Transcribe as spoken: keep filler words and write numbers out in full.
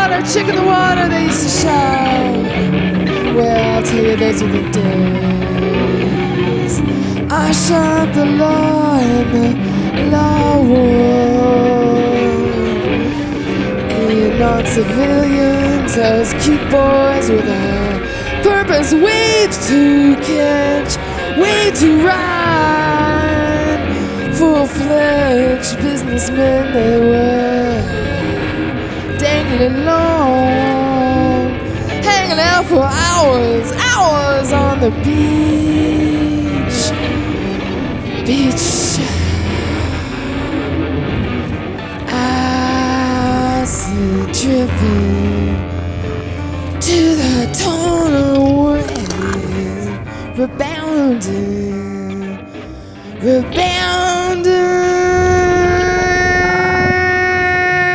water, chick in the water, they used to shout. Well, I'll tell you, those were the days. I shot the law in the law world. And not civilians, those cute boys with a purpose, way to catch, way to ride. Full-fledged businessmen they were, dangling long, hanging out for hours, hours on the beach, beach. Acid dripping to the tonal wave, rebounding, rebounding.